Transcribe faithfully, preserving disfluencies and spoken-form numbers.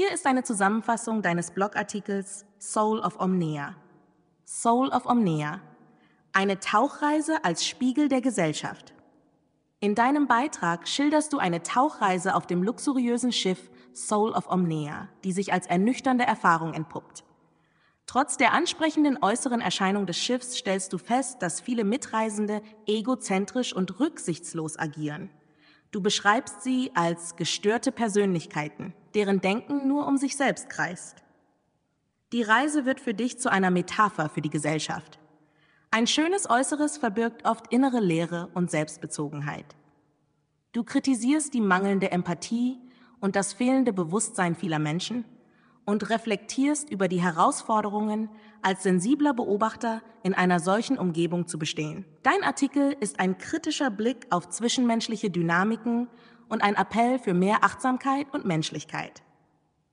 Hier ist eine Zusammenfassung deines Blogartikels Soul of Omnia. Soul of Omnia. Eine Tauchreise als Spiegel der Gesellschaft. In deinem Beitrag schilderst du eine Tauchreise auf dem luxuriösen Schiff Soul of Omnia, die sich als ernüchternde Erfahrung entpuppt. Trotz der ansprechenden äußeren Erscheinung des Schiffs stellst du fest, dass viele Mitreisende egozentrisch und rücksichtslos agieren. Du beschreibst sie als gestörte Persönlichkeiten, deren Denken nur um sich selbst kreist. Die Reise wird für dich zu einer Metapher für die Gesellschaft. Ein schönes Äußeres verbirgt oft innere Leere und Selbstbezogenheit. Du kritisierst die mangelnde Empathie und das fehlende Bewusstsein vieler Menschen und reflektierst über die Herausforderungen, als sensibler Beobachter in einer solchen Umgebung zu bestehen. Dein Artikel ist ein kritischer Blick auf zwischenmenschliche Dynamiken und ein Appell für mehr Achtsamkeit und Menschlichkeit.